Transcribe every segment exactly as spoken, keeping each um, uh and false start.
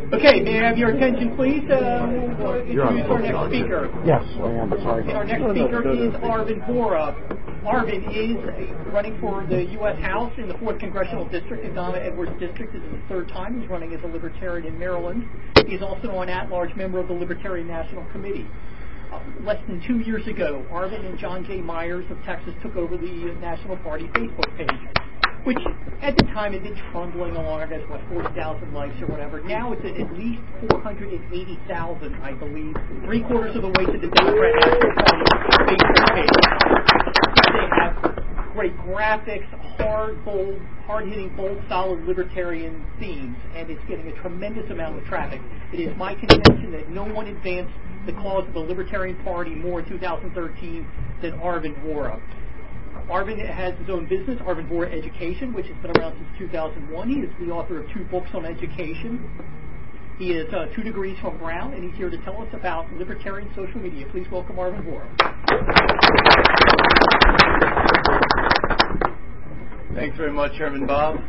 Okay, may I have your attention, please? Uh, we'll introduce our next speaker. Yes, I am. Sorry. And our next speaker is Arvind Vora. Arvind is running for the U S House in the fourth Congressional District. The Donna Edwards District. This is the third time he's running as a Libertarian in Maryland. He's also an at-large member of the Libertarian National Committee. Uh, less than two years ago, Arvind and John J. Myers of Texas took over the National Party Facebook page, which at the time had been trundling along, I guess, what, forty thousand likes or whatever. Now it's at at least four hundred eighty thousand, I believe, three quarters of the way to the Democrat National Party Facebook page. They have great graphics, hard, bold, hard-hitting, bold, solid libertarian themes, and it's getting a tremendous amount of traffic. It is my contention that no one advanced the cause of the Libertarian Party more in two thousand thirteen than Arvind Vora. Arvind has his own business, Arvind Vora Education, which has been around since two thousand one. He is the author of two books on education. He has uh, two degrees from Brown, and he's here to tell us about libertarian social media. Please welcome Arvind Vora. Thanks very much, Chairman Bob.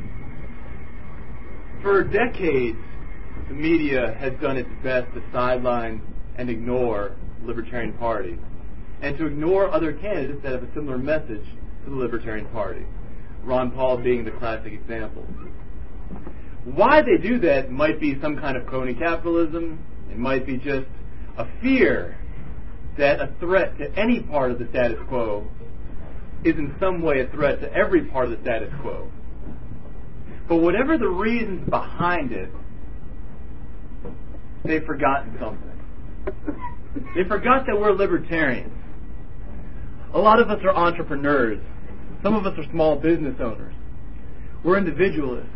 For decades, the media has done its best to sideline and ignore the Libertarian Party, and to ignore other candidates that have a similar message to the Libertarian Party, Ron Paul being the classic example. Why they do that might be some kind of crony capitalism. It might be just a fear that a threat to any part of the status quo is in some way a threat to every part of the status quo. But whatever the reasons behind it, they've forgotten something. They forgot that we're libertarians. A lot of us are entrepreneurs. Some of us are small business owners. We're individualists.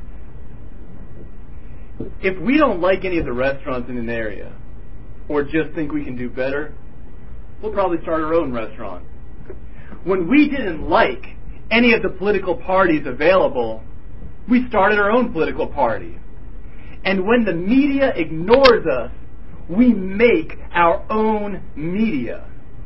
If we don't like any of the restaurants in an area, or just think we can do better, we'll probably start our own restaurant. When we didn't like any of the political parties available, we started our own political party. And when the media ignores us, we make our own media.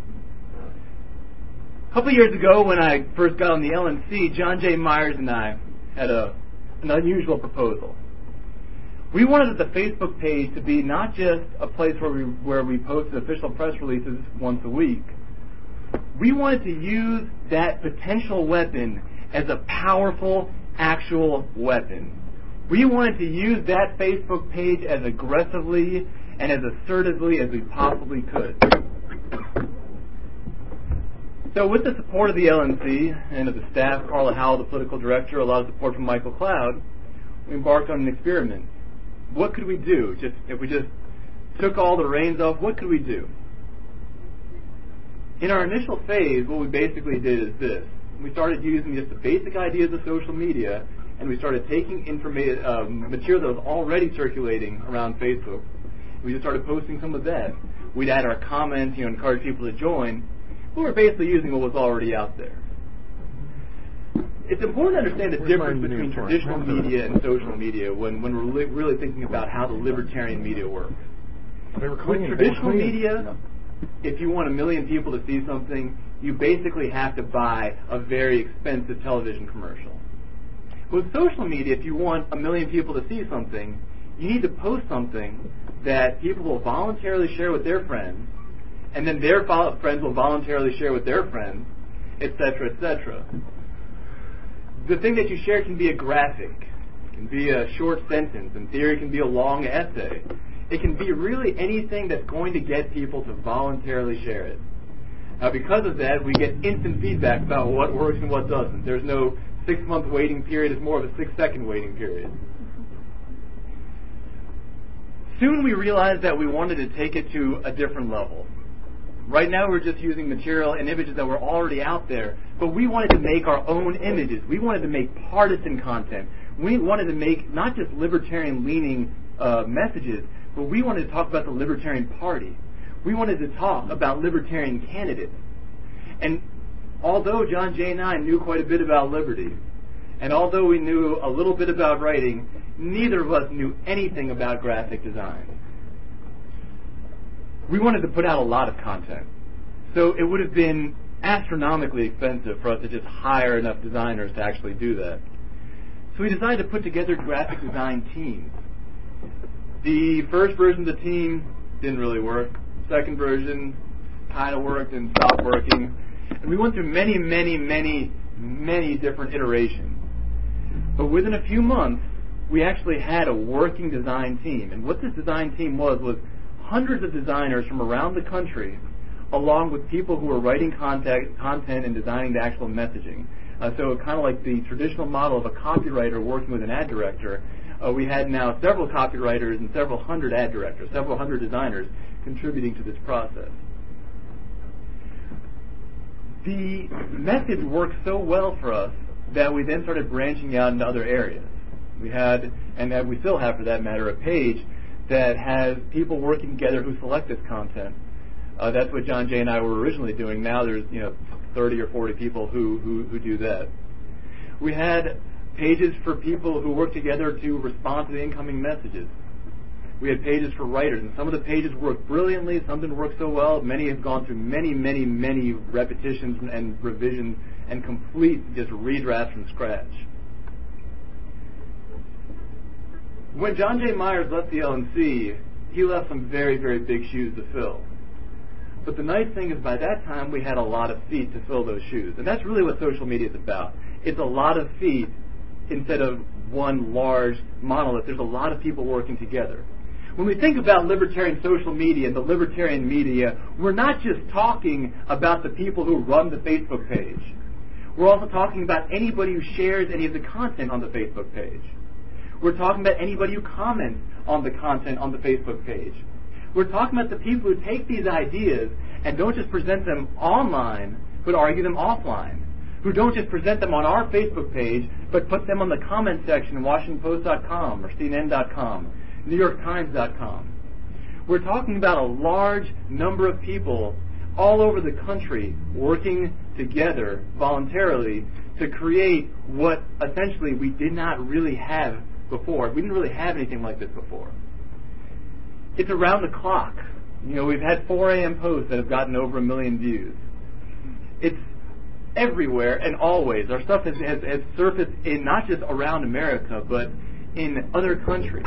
A couple years ago, when I first got on the L N C, John J. Myers and I had a, an unusual proposal. We wanted the Facebook page to be not just a place where we where we posted official press releases once a week. We wanted to use that potential weapon as a powerful, actual weapon. We wanted to use that Facebook page as aggressively and as assertively as we possibly could. So with the support of the L N C and of the staff, Carla Howell, the political director, a lot of support from Michael Cloud, we embarked on an experiment. What could we do? Just if we just took all the reins off, what could we do? In our initial phase, what we basically did is this. We started using just the basic ideas of social media, and we started taking informa- uh, material that was already circulating around Facebook. We just started posting some of that. We'd add our comments, you know, encourage people to join. We were basically using what was already out there. It's important to understand the difference between traditional media and social media when, when we're li- really thinking about how the libertarian media works. With traditional media, if you want a million people to see something, you basically have to buy a very expensive television commercial. With social media, if you want a million people to see something, you need to post something that people will voluntarily share with their friends, and then their fo- friends will voluntarily share with their friends, et cetera, et cetera. The thing that you share can be a graphic, it can be a short sentence, in theory it can be a long essay. It can be really anything that's going to get people to voluntarily share it. Now, because of that, we get instant feedback about what works and what doesn't. There's no six-month waiting period. It's more of a six-second waiting period. Soon we realized that we wanted to take it to a different level. Right now we're just using material and images that were already out there, but we wanted to make our own images. We wanted to make partisan content. We wanted to make not just libertarian-leaning uh, messages, but we wanted to talk about the Libertarian Party. We wanted to talk about libertarian candidates. And although John Jay and I knew quite a bit about liberty, and although we knew a little bit about writing, neither of us knew anything about graphic design. We wanted to put out a lot of content. So it would have been astronomically expensive for us to just hire enough designers to actually do that. So we decided to put together graphic design teams. The first version of the team didn't really work. Second version kind of worked and stopped working. And we went through many, many, many, many different iterations. But within a few months, we actually had a working design team. And what this design team was, was hundreds of designers from around the country, along with people who were writing content, content and designing the actual messaging. Uh, so kind of like the traditional model of a copywriter working with an ad director, uh, we had now several copywriters and several hundred ad directors, several hundred designers contributing to this process. The message worked so well for us that we then started branching out into other areas. We had, and that we still have for that matter, a page that has people working together who select this content. Uh, that's what John Jay and I were originally doing. Now there's, you know, thirty or forty people who, who, who do that. We had pages for people who work together to respond to the incoming messages. We had pages for writers, and some of the pages worked brilliantly, some didn't work so well. Many have gone through many, many, many repetitions and revisions and complete just redrafts from scratch. When John J. Myers left the L N C, he left some very, very big shoes to fill. But the nice thing is by that time we had a lot of feet to fill those shoes. And that's really what social media is about. It's a lot of feet instead of one large monolith. There's a lot of people working together. When we think about libertarian social media and the libertarian media, we're not just talking about the people who run the Facebook page. We're also talking about anybody who shares any of the content on the Facebook page. We're talking about anybody who comments on the content on the Facebook page. We're talking about the people who take these ideas and don't just present them online, but argue them offline. Who don't just present them on our Facebook page, but put them on the comment section in Washington Post dot com or C N N dot com, New York Times dot com. We're talking about a large number of people all over the country working together voluntarily to create what essentially we did not really have before. We didn't really have anything like this before. It's around the clock. You know, we've had four a.m. posts that have gotten over a million views. It's everywhere and always. Our stuff has, has, has surfaced in not just around America, but in other countries.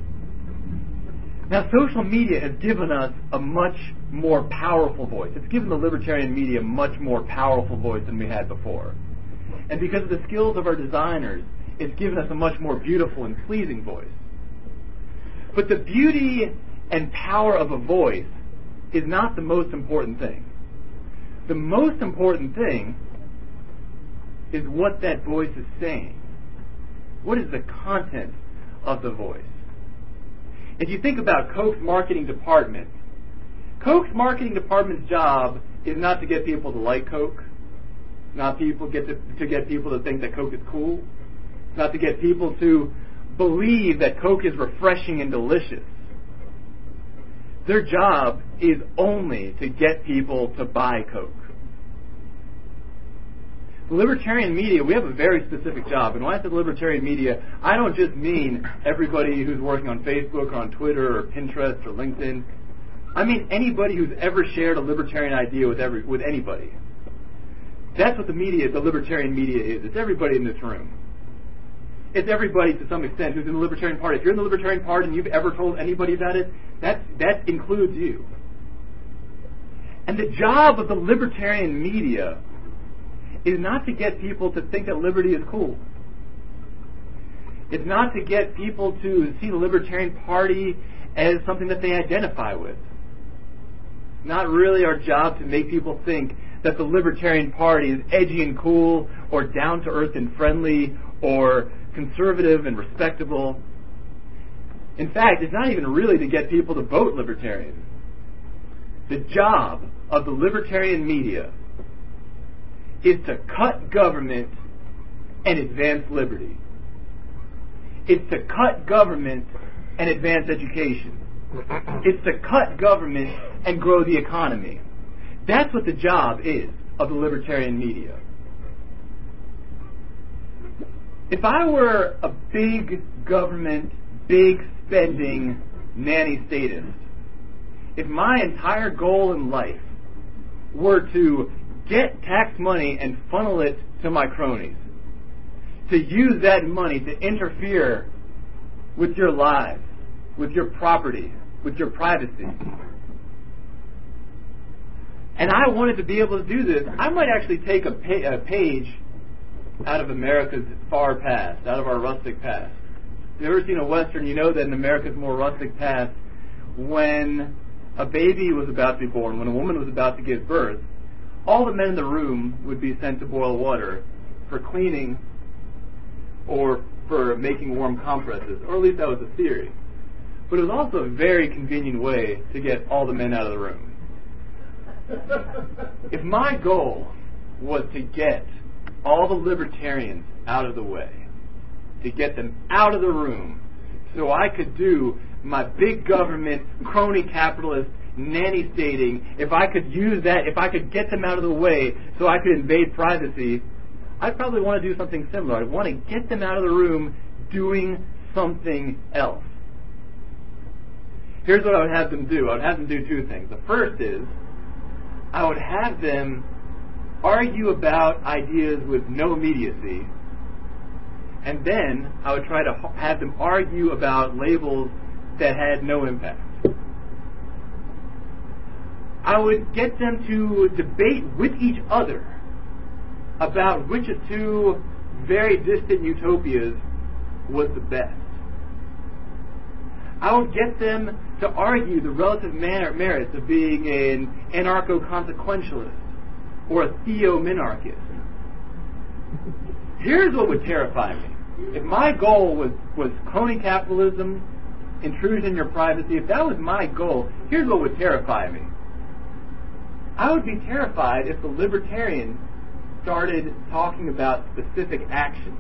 Now, social media has given us a much more powerful voice. It's given the libertarian media a much more powerful voice than we had before. And because of the skills of our designers, it's given us a much more beautiful and pleasing voice. But the beauty and power of a voice is not the most important thing. The most important thing is what that voice is saying. What is the content of the voice? If you think about Coke's marketing department, Coke's marketing department's job is not to get people to like Coke, not people get to, to get people to think that Coke is cool, not to get people to believe that Coke is refreshing and delicious. Their job is only to get people to buy Coke. The libertarian media, we have a very specific job. And when I say libertarian media, I don't just mean everybody who's working on Facebook or on Twitter or Pinterest or LinkedIn. I mean anybody who's ever shared a libertarian idea with every with anybody. That's what the media, the libertarian media is. It's everybody in this room. It's everybody to some extent who's in the Libertarian Party. If you're in the Libertarian Party and you've ever told anybody about it, that, that includes you. And the job of the libertarian media is not to get people to think that liberty is cool. It's not to get people to see the Libertarian Party as something that they identify with. It's not really our job to make people think that the Libertarian Party is edgy and cool or down-to-earth and friendly or conservative and respectable. In fact, it's not even really to get people to vote libertarian. The job of the libertarian media is to cut government and advance liberty. It's to cut government and advance education. It's to cut government and grow the economy. That's what the job is of the libertarian media. If I were a big government, big spending nanny statist, if my entire goal in life were to get tax money and funnel it to my cronies, to use that money to interfere with your lives, with your property, with your privacy. And I wanted to be able to do this. I might actually take a, pa- a page out of America's far past, out of our rustic past. If you've ever seen a Western, you know that in America's more rustic past, when a baby was about to be born, when a woman was about to give birth, all the men in the room would be sent to boil water for cleaning or for making warm compresses, or at least that was the theory. But it was also a very convenient way to get all the men out of the room. If my goal was to get all the libertarians out of the way, to get them out of the room, so I could do my big government, crony capitalist, nanny stating, if I could use that, if I could get them out of the way so I could invade privacy, I'd probably want to do something similar. I'd want to get them out of the room doing something else. Here's what I would have them do. I would have them do two things. The first is, I would have them argue about ideas with no immediacy, and then I would try to have them argue about labels that had no impact. I would get them to debate with each other about which of two very distant utopias was the best. I would get them to argue the relative merits of being an anarcho-consequentialist or a theo-minarchist. Here's what would terrify me. If my goal was, was crony capitalism, intrusion in your privacy, if that was my goal, here's what would terrify me. I would be terrified if the libertarians started talking about specific action.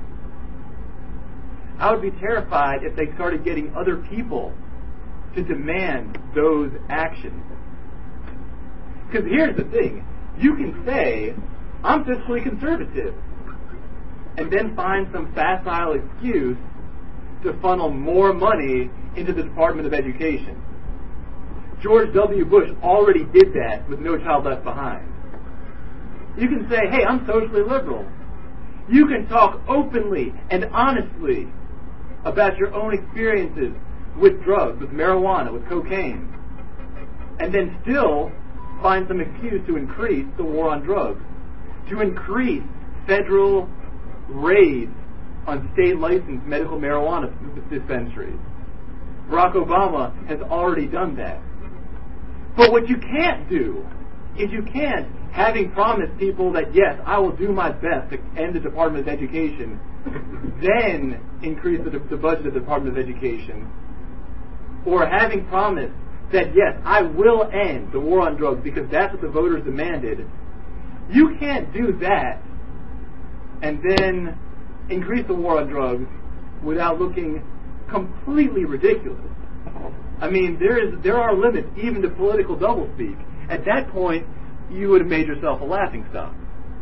I would be terrified if they started getting other people to demand those actions. Because here's the thing. You can say, I'm fiscally conservative, and then find some facile excuse to funnel more money into the Department of Education. George W. Bush already did that with No Child Left Behind. You can say, hey, I'm socially liberal. You can talk openly and honestly about your own experiences with drugs, with marijuana, with cocaine, and then still find some excuse to increase the war on drugs, to increase federal raids on state-licensed medical marijuana dispensaries. Barack Obama has already done that. But what you can't do is you can't, having promised people that, yes, I will do my best to end the Department of Education, then increase the, the budget of the Department of Education, or having promised that, yes, I will end the war on drugs because that's what the voters demanded. You can't do that and then increase the war on drugs without looking completely ridiculous. I mean, there is there are limits even to political doublespeak. At that point, you would have made yourself a laughingstock.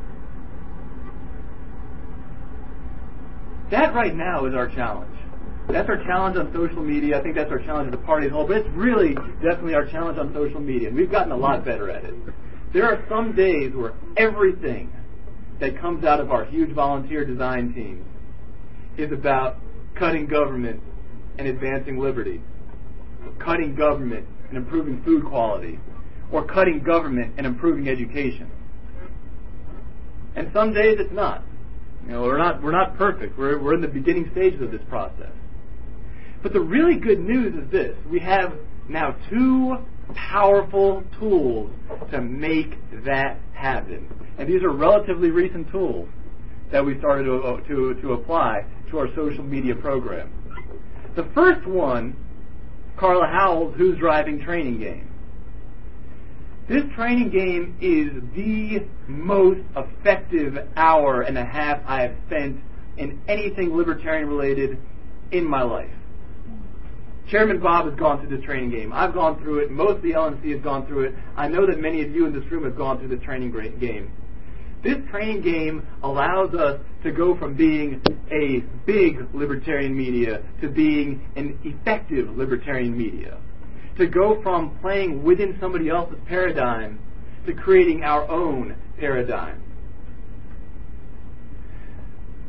That right now is our challenge. That's our challenge on social media. I think that's our challenge at the party as a whole, but it's really definitely our challenge on social media, and we've gotten a lot better at it. There are some days where everything that comes out of our huge volunteer design team is about cutting government and advancing liberty, or cutting government and improving food quality, or cutting government and improving education. And some days it's not. You know, we're not we're not perfect. We're we're in the beginning stages of this process. But the really good news is this: we have now two powerful tools to make that happen. And these are relatively recent tools that we started to to, to apply to our social media program. The first one, Carla Howell's Who's Driving training game. This training game is the most effective hour and a half I have spent in anything libertarian related in my life. Chairman Bob has gone through this training game. I've gone through it. Most of the L N C has gone through it. I know that many of you in this room have gone through this training game. This training game allows us to go from being a big libertarian media to being an effective libertarian media. To go from playing within somebody else's paradigm to creating our own paradigm.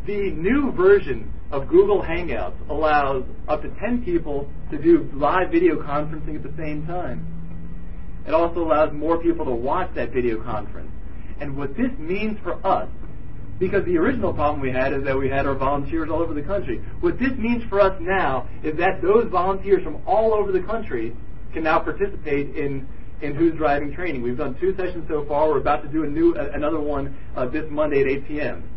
The new version of Google Hangouts allows up to ten people to do live video conferencing at the same time. It also allows more people to watch that video conference. And what this means for us, because the original problem we had is that we had our volunteers all over the country. What this means for us now is that those volunteers from all over the country can now participate in, in Who's Driving training. We've done two sessions so far. We're about to do a new uh, another one uh, this Monday at eight p.m.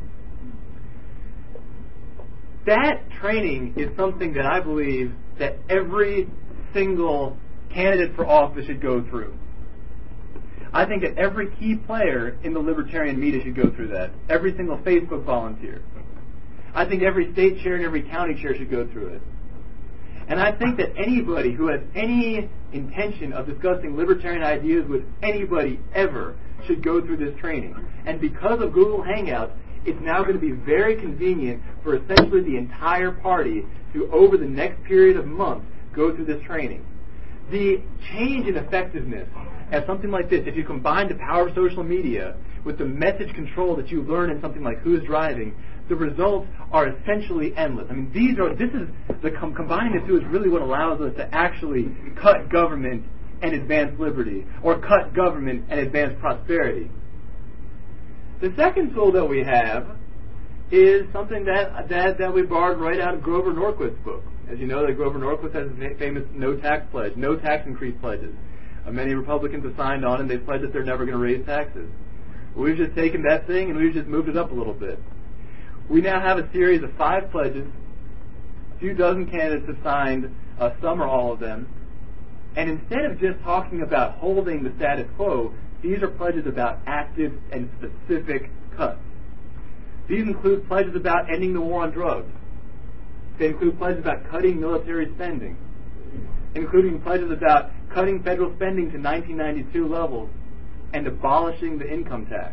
That training is something that I believe that every single candidate for office should go through. I think that every key player in the libertarian media should go through that. Every single Facebook volunteer. I think every state chair and every county chair should go through it. And I think that anybody who has any intention of discussing libertarian ideas with anybody ever should go through this training. And because of Google Hangouts, it's now going to be very convenient for essentially the entire party to, over the next period of months, go through this training. The change in effectiveness at something like this, if you combine the power of social media with the message control that you learn in something like Who's Driving, the results are essentially endless. I mean, these are this is the com- combining the two is really what allows us to actually cut government and advance liberty, or cut government and advance prosperity. The second tool that we have is something that that, that we borrowed right out of Grover Norquist's book. As you know, that Grover Norquist has his famous no tax pledge, no tax increase pledges. Uh, many Republicans have signed on and they pledged that they're never going to raise taxes. We've just taken that thing and we've just moved it up a little bit. We now have a series of five pledges. A few dozen candidates have signed uh, some or all of them. And instead of just talking about holding the status quo, these are pledges about active and specific cuts. These include pledges about ending the war on drugs. They include pledges about cutting military spending, including pledges about cutting federal spending to nineteen ninety-two levels and abolishing the income tax.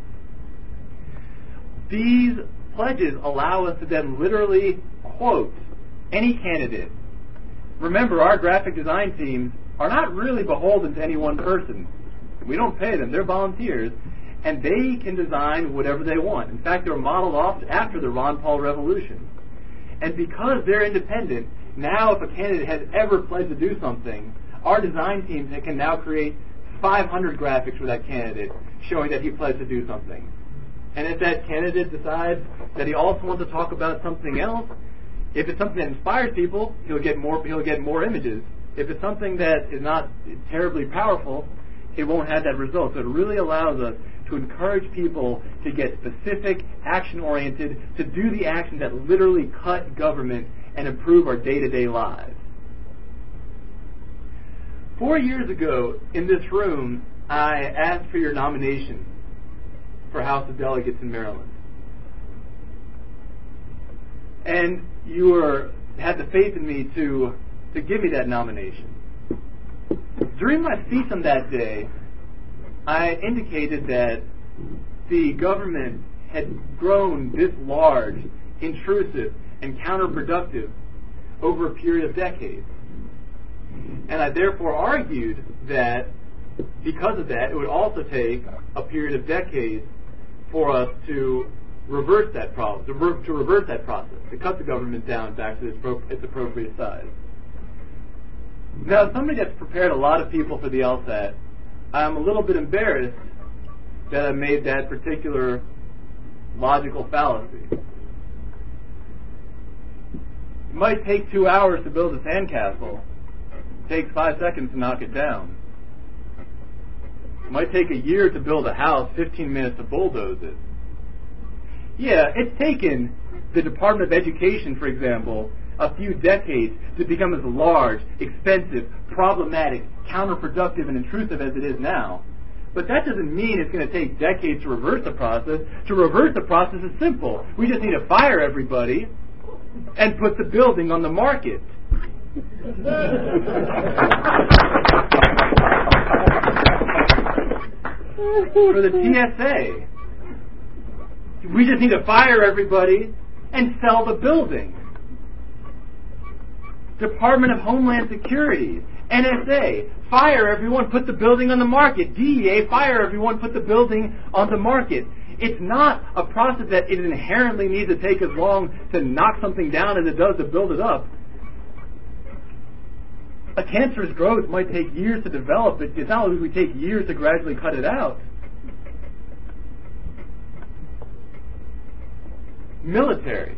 These pledges allow us to then literally quote any candidate. Remember, our graphic design teams are not really beholden to any one person. We don't pay them. They're volunteers, and they can design whatever they want. In fact, they're modeled off after the Ron Paul Revolution. And because they're independent, now if a candidate has ever pledged to do something, our design teams can now create five hundred graphics for that candidate showing that he pledged to do something. And if that candidate decides that he also wants to talk about something else, if it's something that inspires people, he'll get more, he'll get more images. If it's something that is not terribly powerful, it won't have that result. So it really allows us to encourage people to get specific, action-oriented, to do the actions that literally cut government and improve our day-to-day lives. Four years ago, in this room, I asked for your nomination for House of Delegates in Maryland. And you were, had the faith in me to, to give me that nomination. During my speech on that day, I indicated that the government had grown this large, intrusive, and counterproductive over a period of decades. And I therefore argued that because of that, it would also take a period of decades for us to reverse that problem, to, re- to reverse that process, to cut the government down back to its, pro- its appropriate size. Now, as somebody that's prepared a lot of people for the LSAT, I'm a little bit embarrassed that I made that particular logical fallacy. It might take two hours to build a sandcastle. It takes five seconds to knock it down. It might take a year to build a house, fifteen minutes to bulldoze it. Yeah, it's taken the Department of Education, for example, a few decades to become as large, expensive, problematic, counterproductive, and intrusive as it is now. But that doesn't mean it's going to take decades to reverse the process. To reverse the process is simple. We just need to fire everybody and put the building on the market. For the T S A, we just need to fire everybody and sell the building. Department of Homeland Security, N S A, fire everyone, put the building on the market. D E A, fire everyone, put the building on the market. It's not a process that it inherently needs to take as long to knock something down as it does to build it up. A cancerous growth might take years to develop. It's not like we take years to gradually cut it out. Military.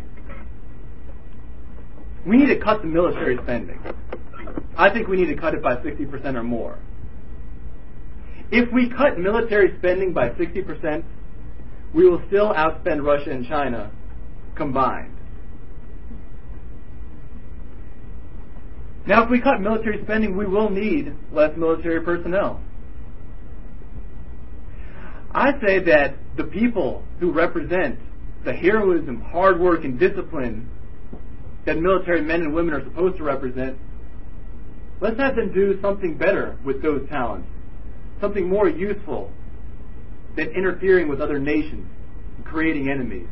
We need to cut the military spending. I think we need to cut it by sixty percent or more. If we cut military spending by sixty percent, we will still outspend Russia and China combined. Now, if we cut military spending, we will need less military personnel. I say that the people who represent the heroism, hard work, and discipline that military men and women are supposed to represent, let's have them do something better with those talents, something more useful than interfering with other nations and creating enemies.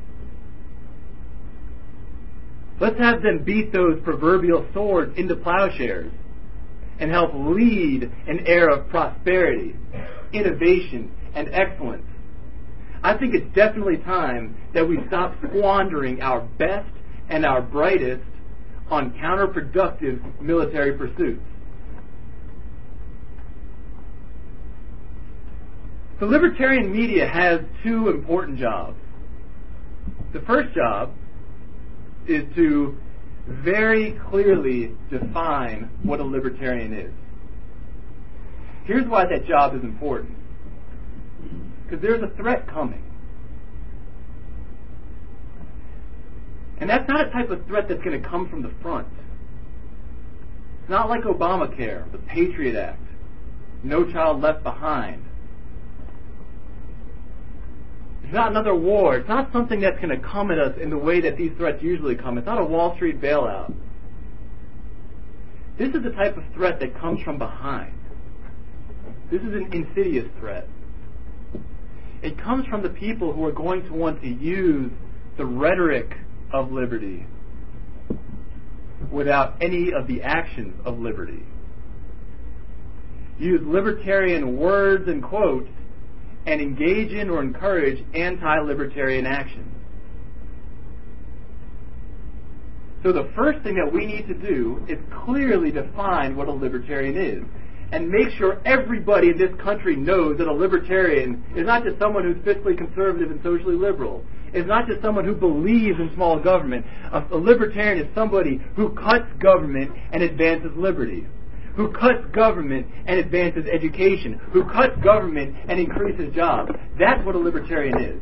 Let's have them beat those proverbial swords into plowshares and help lead an era of prosperity, innovation, and excellence. I think it's definitely time that we stop squandering our best and our brightest on counterproductive military pursuits. The libertarian media has two important jobs. The first job is to very clearly define what a libertarian is. Here's why that job is important. Because there's a threat coming. And that's not a type of threat that's going to come from the front. It's not like Obamacare, the Patriot Act, No Child Left Behind. It's not another war. It's not something that's going to come at us in the way that these threats usually come. It's not a Wall Street bailout. This is the type of threat that comes from behind. This is an insidious threat. It comes from the people who are going to want to use the rhetoric of liberty without any of the actions of liberty. Use libertarian words and quotes and engage in or encourage anti-libertarian action. So the first thing that we need to do is clearly define what a libertarian is, and make sure everybody in this country knows that a libertarian is not just someone who's fiscally conservative and socially liberal. It's not just someone who believes in small government. A, a libertarian is somebody who cuts government and advances liberty, who cuts government and advances education, who cuts government and increases jobs. That's what a libertarian is.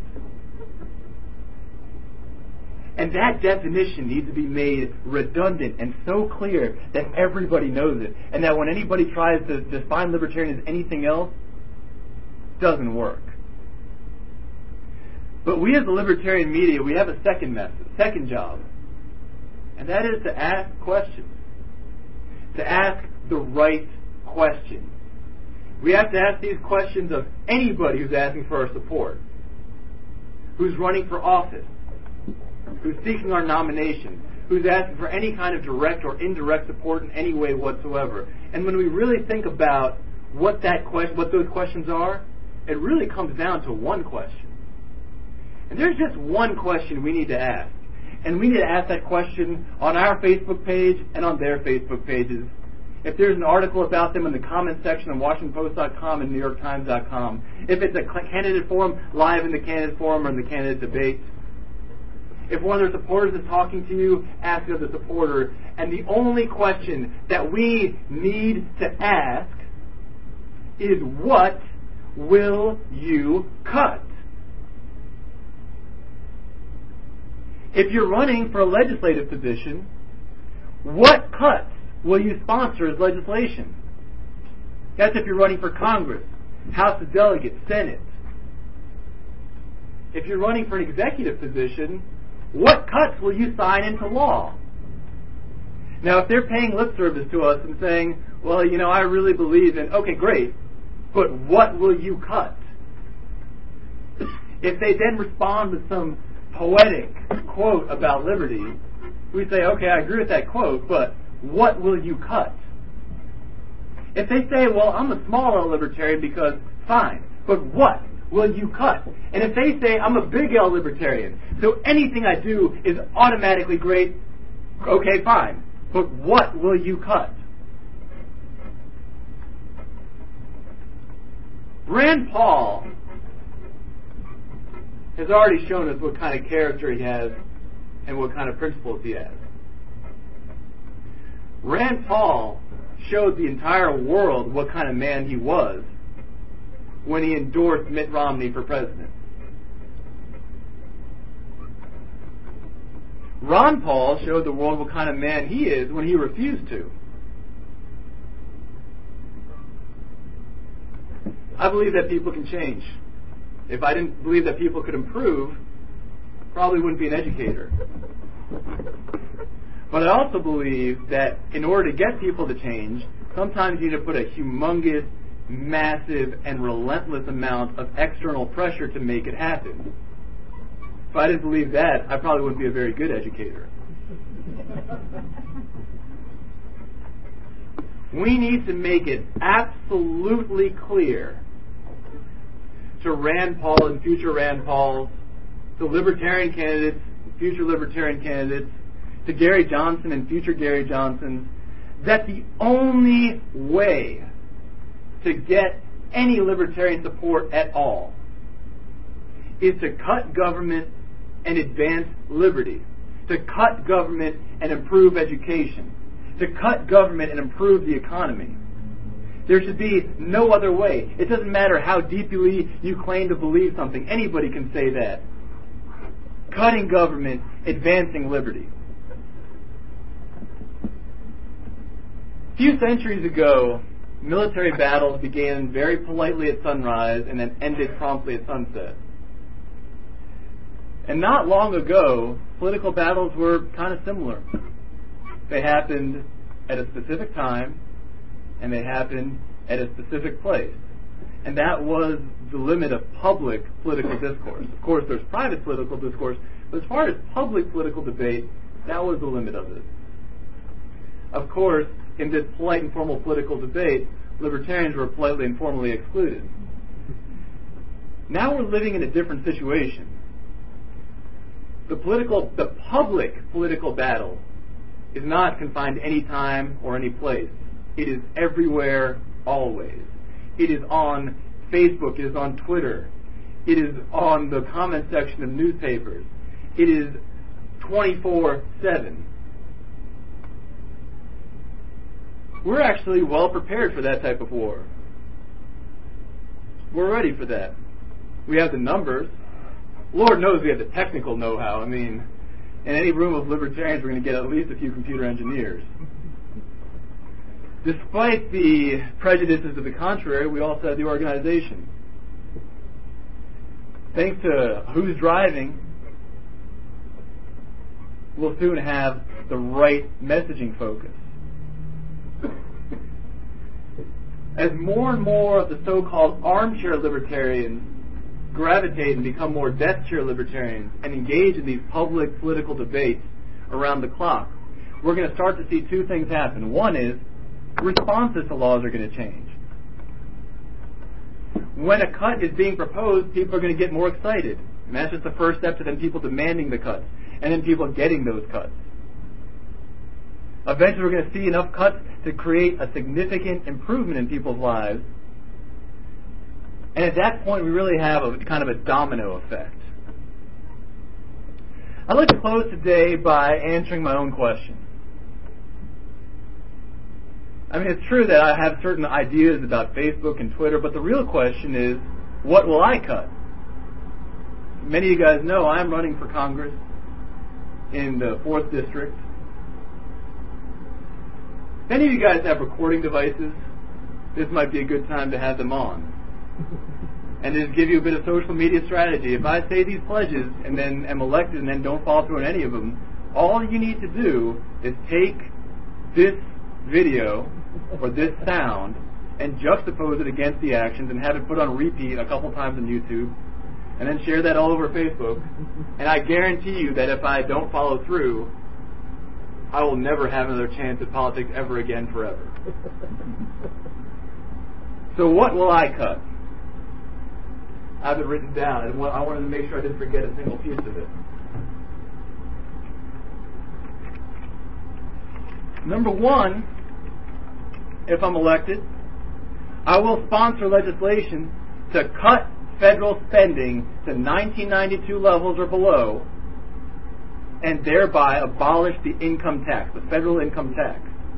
And that definition needs to be made redundant and so clear that everybody knows it, and that when anybody tries to define libertarian as anything else, it doesn't work. But we as the libertarian media, we have a second message, second job, and that is to ask questions, to ask the right question. We have to ask these questions of anybody who's asking for our support, who's running for office, who's seeking our nomination, who's asking for any kind of direct or indirect support in any way whatsoever. And when we really think about what that question, what those questions are, it really comes down to one question. And there's just one question we need to ask. And we need to ask that question on our Facebook page and on their Facebook pages. If there's an article about them in the comment section on Washington Post dot com and New York Times dot com, if it's a candidate forum, live in the candidate forum or in the candidate debate, if one of their supporters is talking to you, ask it of the supporter. And the only question that we need to ask is, what will you cut? If you're running for a legislative position, what cuts will you sponsor as legislation? That's if you're running for Congress, House of Delegates, Senate. If you're running for an executive position, what cuts will you sign into law? Now, if they're paying lip service to us and saying, well, you know, I really believe in, okay, great, but what will you cut? If they then respond with some poetic quote about liberty, we say, okay, I agree with that quote, but what will you cut? If they say, well, I'm a small L libertarian because, fine, but what will you cut? And if they say, I'm a big L libertarian, so anything I do is automatically great, okay, fine. But what will you cut? Rand Paul has already shown us what kind of character he has and what kind of principles he has. Rand Paul showed the entire world what kind of man he was when he endorsed Mitt Romney for president. Ron Paul showed the world what kind of man he is when he refused to. I believe that people can change. If I didn't believe that people could improve, probably wouldn't be an educator. But I also believe that in order to get people to change, sometimes you need to put a humongous, massive, and relentless amount of external pressure to make it happen. If I didn't believe that, I probably wouldn't be a very good educator. We need to make it absolutely clear to Rand Paul and future Rand Pauls, to libertarian candidates, future libertarian candidates, to Gary Johnson and future Gary Johnsons, that the only way to get any libertarian support at all is to cut government and advance liberty, to cut government and improve education, to cut government and improve the economy. There should be no other way. It doesn't matter how deeply you claim to believe something. Anybody can say that. Cutting government, advancing liberty. A few centuries ago, military battles began very politely at sunrise and then ended promptly at sunset. And not long ago, political battles were kind of similar. They happened at a specific time, and they happened at a specific place. And that was the limit of public political discourse. Of course, there's private political discourse, but as far as public political debate, that was the limit of it. Of course, in this polite and formal political debate, libertarians were politely and formally excluded. Now we're living in a different situation. The political, the public political battle is not confined to any time or any place. It is everywhere, always. It is on Facebook. It is on Twitter. It is on the comment section of newspapers. It is twenty-four seven. We're actually well prepared for that type of war. We're ready for that. We have the numbers. Lord knows we have the technical know-how. I mean, in any room of libertarians, we're going to get at least a few computer engineers. Despite the prejudices to the contrary, we also have the organization. Thanks to who's driving, we'll soon have the right messaging focus. As more and more of the so-called armchair libertarians gravitate and become more desk chair libertarians and engage in these public political debates around the clock, we're going to start to see two things happen. One is responses to laws are going to change. When a cut is being proposed, people are going to get more excited. And that's just the first step to then people demanding the cuts, and then people getting those cuts. Eventually we're going to see enough cuts to create a significant improvement in people's lives. And at that point, we really have a kind of a domino effect. I'd like to close today by answering my own question. I mean, it's true that I have certain ideas about Facebook and Twitter, but the real question is, what will I cut? Many of you guys know I'm running for Congress in the fourth District. If any of you guys have recording devices, this might be a good time to have them on. And just give you a bit of social media strategy. If I say these pledges and then am elected and then don't follow through on any of them, all you need to do is take this video or this sound and juxtapose it against the actions and have it put on repeat a couple times on YouTube and then share that all over Facebook. And I guarantee you that if I don't follow through, I will never have another chance at politics ever again forever. So what will I cut? I have it written down, and I wanted to make sure I didn't forget a single piece of it. Number one, if I'm elected, I will sponsor legislation to cut federal spending to nineteen ninety-two levels or below, and thereby abolish the income tax, the federal income tax.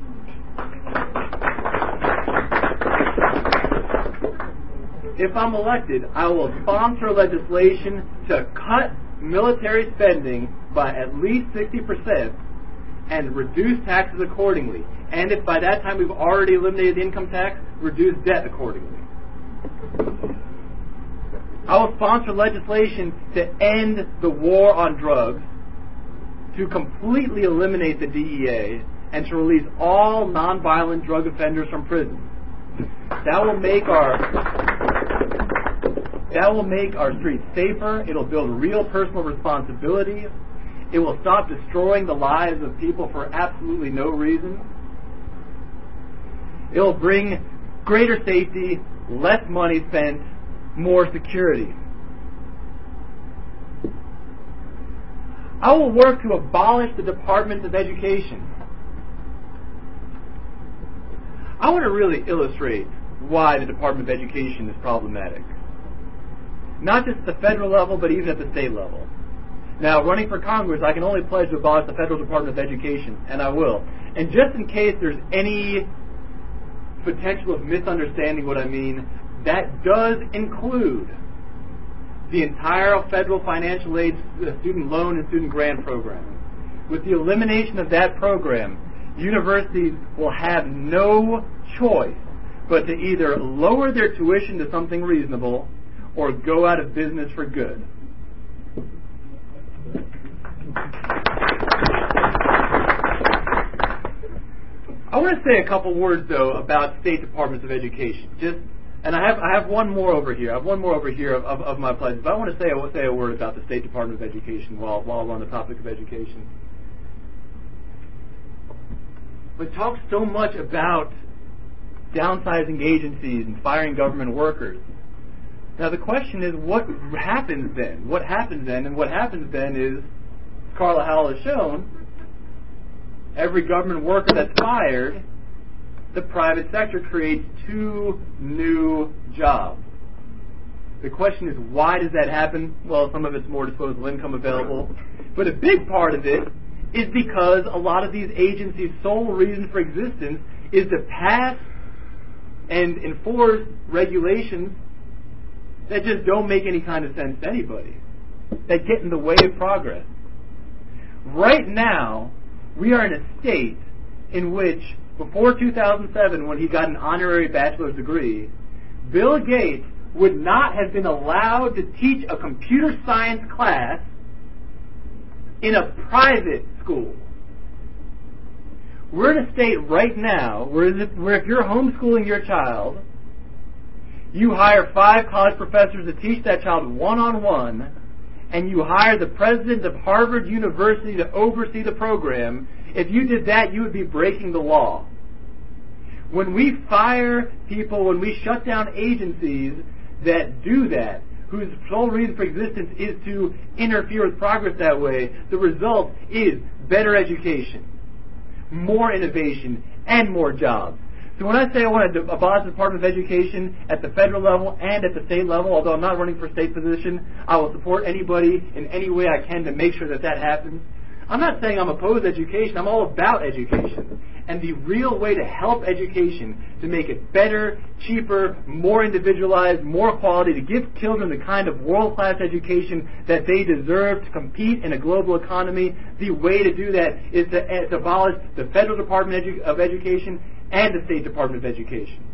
If I'm elected, I will sponsor legislation to cut military spending by at least sixty percent and reduce taxes accordingly. And if by that time we've already eliminated the income tax, reduce debt accordingly. I will sponsor legislation to end the war on drugs, to completely eliminate the D E A, and to release all nonviolent drug offenders from prison. That will make our that will make our streets safer. It'll build real personal responsibility. It will stop destroying the lives of people for absolutely no reason. It will bring greater safety, less money spent, more security. I will work to abolish the Department of Education. I want to really illustrate why the Department of Education is problematic. Not just at the federal level, but even at the state level. Now, running for Congress, I can only pledge to abolish the Federal Department of Education, and I will. And just in case there's any potential of misunderstanding what I mean, that does include the entire federal financial aid student loan and student grant program. With the elimination of that program, universities will have no choice but to either lower their tuition to something reasonable or go out of business for good. I want to say a couple words, though, about state departments of education. Just, and I have I have one more over here. I have one more over here of, of, of my pledges. But I want to say I want to say a word about the State Department of Education while while we're on the topic of education. We talk so much about downsizing agencies and firing government workers. Now the question is, what happens then? What happens then? And what happens then is, Carla Howell has shown, every government worker that's fired, the private sector creates two new jobs. The question is, why does that happen? Well, some of it's more disposable income available. But a big part of it is because a lot of these agencies' sole reason for existence is to pass and enforce regulations that just don't make any kind of sense to anybody, that get in the way of progress. Right now, we are in a state in which, before two thousand seven, when he got an honorary bachelor's degree, Bill Gates would not have been allowed to teach a computer science class in a private school. We're in a state right now where if you're homeschooling your child, you hire five college professors to teach that child one-on-one, and you hire the president of Harvard University to oversee the program. If you did that, you would be breaking the law. When we fire people, when we shut down agencies that do that, whose sole reason for existence is to interfere with progress that way, the result is better education, more innovation, and more jobs. So when I say I want to abolish the Department of Education at the federal level and at the state level, although I'm not running for state position, I will support anybody in any way I can to make sure that that happens. I'm not saying I'm opposed to education. I'm all about education. And the real way to help education, to make it better, cheaper, more individualized, more quality, to give children the kind of world-class education that they deserve to compete in a global economy, the way to do that is to, uh, to abolish the Federal Department Edu- of Education and the State Department of Education.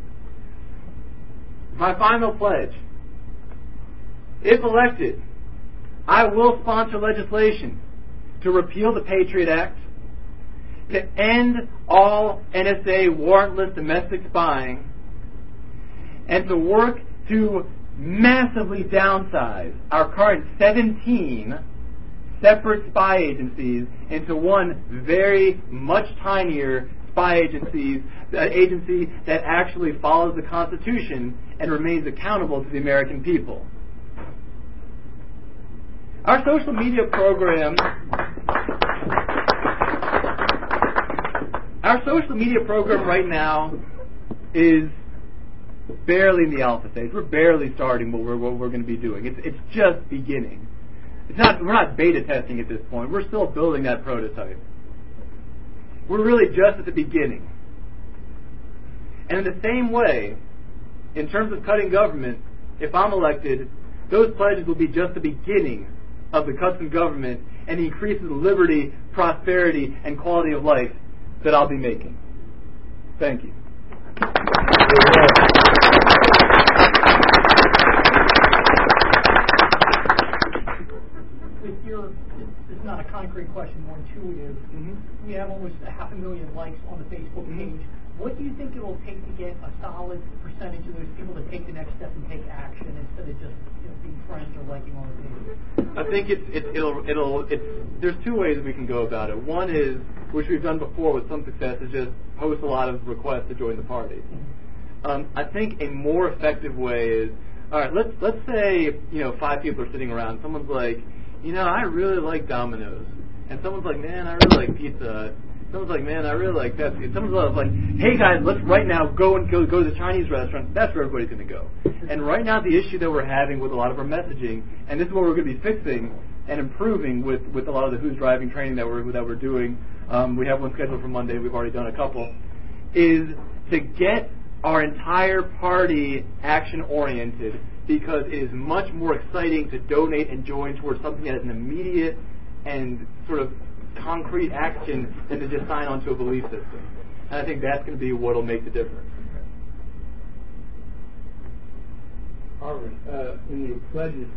My final pledge. If elected, I will sponsor legislation to repeal the Patriot Act, to end all N S A warrantless domestic spying, and to work to massively downsize our current seventeen separate spy agencies into one very much tinier spy agencies, uh, agency that actually follows the Constitution and remains accountable to the American people. Our social media program, our social media program right now is barely in the alpha stage. We're barely starting what we're what we're going to be doing. It's it's just beginning. It's not we're not beta testing at this point. We're still building that prototype. We're really just at the beginning. And in the same way, in terms of cutting government, if I'm elected, those pledges will be just the beginning of the cuts in government and the increases in liberty, prosperity, and quality of life that I'll be making. Thank you. With your, this is not a concrete question, more intuitive. Mm-hmm. We have almost a half a million likes on the Facebook page. What do you think it will take to get a solid percentage of those people to take the next step and take action instead of just you know, being friends or liking on the page? I think it's it, it'll it'll it's there's two ways we can go about it. One is, which we've done before with some success, is just post a lot of requests to join the party. Um, I think a more effective way is, all right, let's let's say you know five people are sitting around. Someone's like, you know, I really like Domino's, and someone's like, man, I really like pizza. Someone's like, man, I really like Pepsi. Someone's like, hey guys, let's right now go and go go to the Chinese restaurant. That's where everybody's going to go. And right now, the issue that we're having with a lot of our messaging, and this is what we're going to be fixing and improving with, with a lot of the Who's Driving training that we're that we're doing. Um, we have one scheduled for Monday. We've already done a couple. Is to get our entire party action oriented, because it is much more exciting to donate and join towards something that has an immediate and sort of concrete action than to just sign on to a belief system. And I think that's going to be what will make the difference. Harvard, uh, in your pledges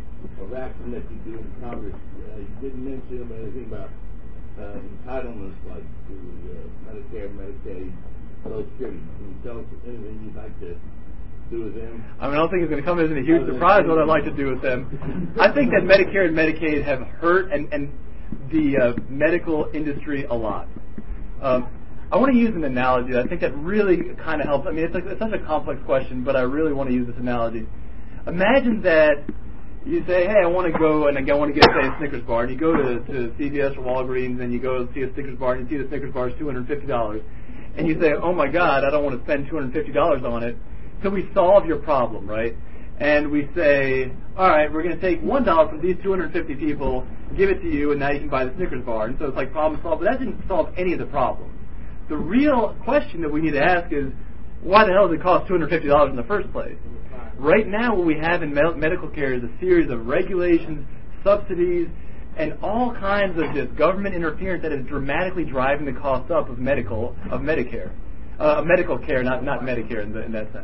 of action that you do in Congress, uh, you didn't mention anything about uh, entitlements like to uh, Medicare, Medicaid, Social Security. Can you tell us anything you'd like to do with them? I mean, I don't think it's going to come as a huge surprise what I'd like to do with them. I think that Medicare and Medicaid have hurt and, and the uh, medical industry a lot. Um, I want to use an analogy that I think that really kind of helps. I mean, it's, like, it's such a complex question, but I really want to use this analogy. Imagine that you say, hey, I want to go and I want to get, say, a Snickers bar. And you go to, to C V S or Walgreens and you go see a Snickers bar and you see the Snickers bar is two hundred fifty dollars. And you say, oh, my God, I don't want to spend two hundred fifty dollars on it. So we solve your problem, right? And we say, all right, we're going to take one dollar from these two hundred fifty people, give it to you, and now you can buy the Snickers bar. And so it's like problem solved. But that didn't solve any of the problems. The real question that we need to ask is, why the hell does it cost two hundred fifty dollars in the first place? Right now, what we have in med- medical care is a series of regulations, subsidies, and all kinds of just government interference that is dramatically driving the cost up of medical of Medicare, uh, medical care, not not Medicare in, the, in that sense.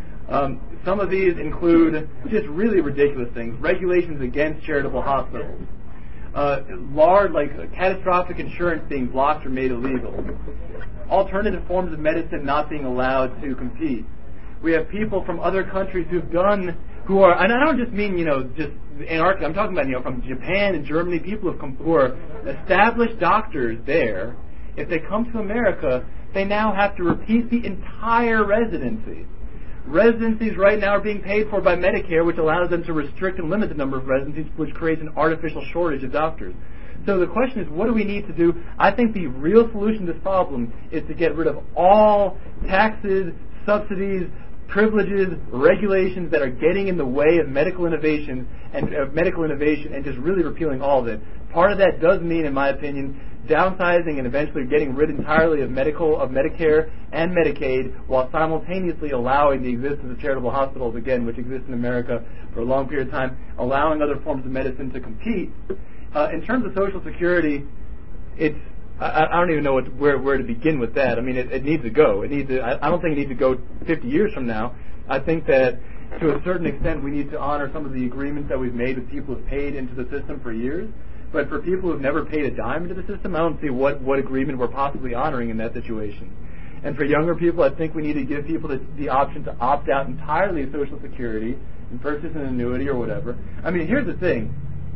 Um, some of these include just really ridiculous things: regulations against charitable hospitals, uh, large like uh, catastrophic insurance being blocked or made illegal, alternative forms of medicine not being allowed to compete. We have people from other countries who've done, who are, and I don't just mean, you know, just Antarctica, I'm talking about, you know, from Japan and Germany, people who've come, who are established doctors there. If they come to America, they now have to repeat the entire residency. Residencies right now are being paid for by Medicare, which allows them to restrict and limit the number of residencies, which creates an artificial shortage of doctors. So the question is, what do we need to do? I think the real solution to this problem is to get rid of all taxes, subsidies, privileges, regulations that are getting in the way of medical innovation and uh, medical innovation, and just really repealing all of it. Part of that does mean, in my opinion, downsizing and eventually getting rid entirely of medical, of Medicare and Medicaid, while simultaneously allowing the existence of charitable hospitals, again, which exist in America for a long period of time, allowing other forms of medicine to compete. Uh, in terms of Social Security, it's I, I don't even know what, where where to begin with that. I mean, it, it needs to go. It needs to. I, I don't think it needs to go fifty years from now. I think that to a certain extent we need to honor some of the agreements that we've made with people who've paid into the system for years. But for people who've never paid a dime into the system, I don't see what, what agreement we're possibly honoring in that situation. And for younger people, I think we need to give people the, the option to opt out entirely of Social Security and purchase an annuity or whatever. I mean, here's the thing.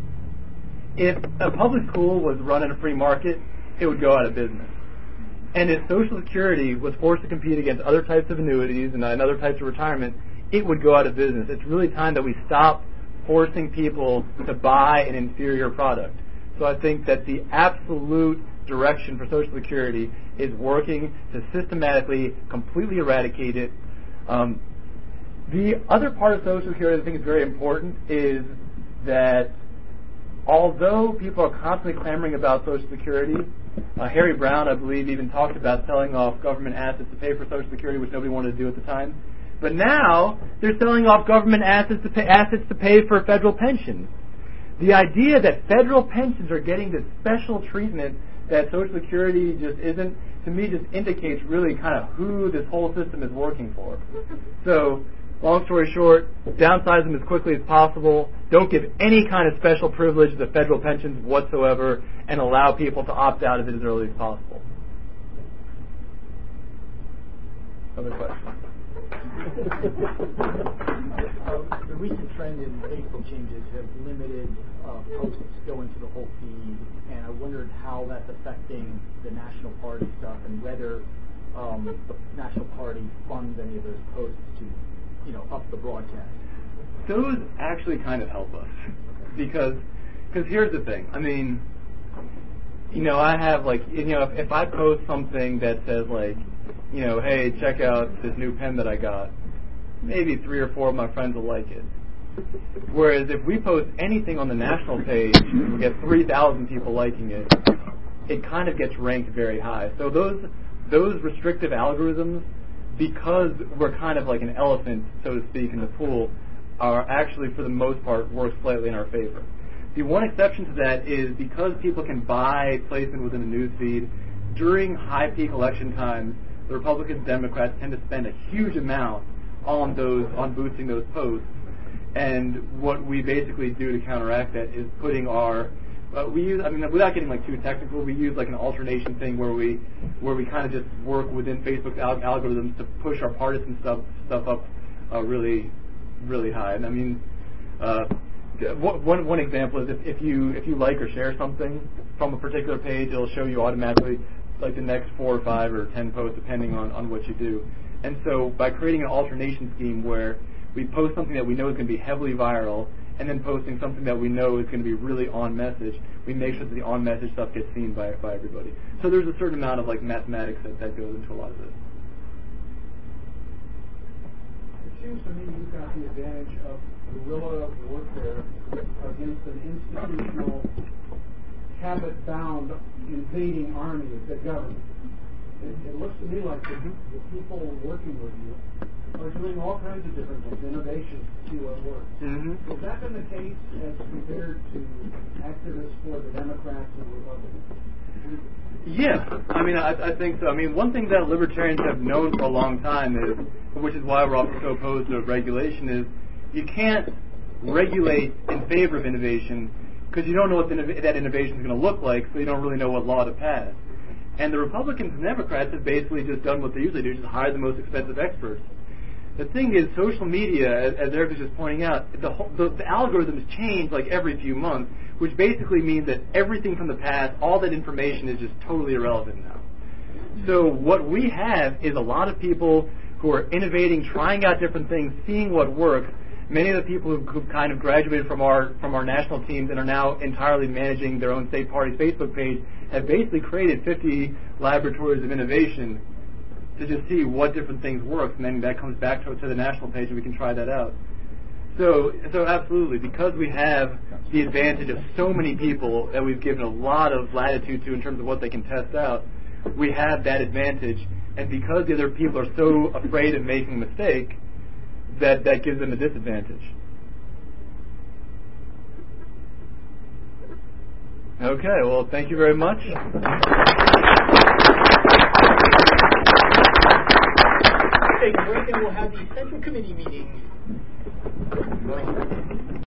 If a public school was run in a free market, it would go out of business. And if Social Security was forced to compete against other types of annuities and, and other types of retirement, it would go out of business. It's really time that we stop forcing people to buy an inferior product. So I think that the absolute direction for Social Security is working to systematically, completely eradicate it. Um, the other part of Social Security that I think is very important is that although people are constantly clamoring about Social Security, uh, Harry Brown, I believe, even talked about selling off government assets to pay for Social Security, which nobody wanted to do at the time. But now they're selling off government assets to pay, assets to pay for federal pensions. The idea that federal pensions are getting this special treatment that Social Security just isn't, to me, just indicates really kind of who this whole system is working for. So, long story short, downsize them as quickly as possible. Don't give any kind of special privilege to federal pensions whatsoever, and allow people to opt out of it as early as possible. Other questions? Uh, the recent trend in Facebook changes have limited uh, posts going to the whole feed, and I wondered how that's affecting the National Party stuff and whether um, the National Party funds any of those posts to, you know, up the broadcast. Those actually kind of help us because because here's the thing. I mean, you know, I have like, you know, if, if I post something that says like, you know, hey, check out this new pen that I got, maybe three or four of my friends will like it. Whereas if we post anything on the national page and we get three thousand people liking it, it kind of gets ranked very high. So those those restrictive algorithms, because we're kind of like an elephant, so to speak, in the pool, are actually, for the most part, work slightly in our favor. The one exception to that is because people can buy placement within a news feed, during high peak election times, the Republicans and Democrats tend to spend a huge amount on those, on boosting those posts. And what we basically do to counteract that is putting our, uh, we use, I mean, without getting like too technical, we use like an alternation thing where we, where we kind of just work within Facebook's al- algorithms to push our partisan stuff, stuff up uh, really, really high. And I mean, uh, one one example is if, if you if you like or share something from a particular page, it'll show you automatically like the next four or five or ten posts depending on, on what you do. And so by creating an alternation scheme where we post something that we know is going to be heavily viral and then posting something that we know is going to be really on message, we make sure that the on message stuff gets seen by by everybody. So there's a certain amount of like mathematics that, that goes into a lot of this. It seems to me you've got the advantage of guerrilla warfare against an institutional, habit-bound, invading army of the government. It, it looks to me like the, the people working with you are doing all kinds of different things, innovations to see what works. Mm-hmm. Has that been the case as compared to activists for the Democrats and Republicans? Yeah, I mean, I, I think so. I mean, one thing that libertarians have known for a long time is, which is why we're often so opposed to regulation, is you can't regulate in favor of innovation because you don't know what the, that innovation is going to look like, so you don't really know what law to pass. And the Republicans and Democrats have basically just done what they usually do, just hire the most expensive experts. The thing is, social media, as, as Eric was just pointing out, the, whole, the, the algorithms change like every few months, which basically means that everything from the past, all that information is just totally irrelevant now. So what we have is a lot of people who are innovating, trying out different things, seeing what works. Many of the people who, who've kind of graduated from our from our national teams and are now entirely managing their own state party's Facebook page have basically created fifty laboratories of innovation to just see what different things work, and then that comes back to, to the national page and we can try that out. So, so absolutely, because we have the advantage of so many people that we've given a lot of latitude to in terms of what they can test out, we have that advantage. And because the other people are so afraid of making a mistake, that, that gives them a disadvantage. Okay, well, thank you very much. Take a break and we'll have the Central Committee meeting.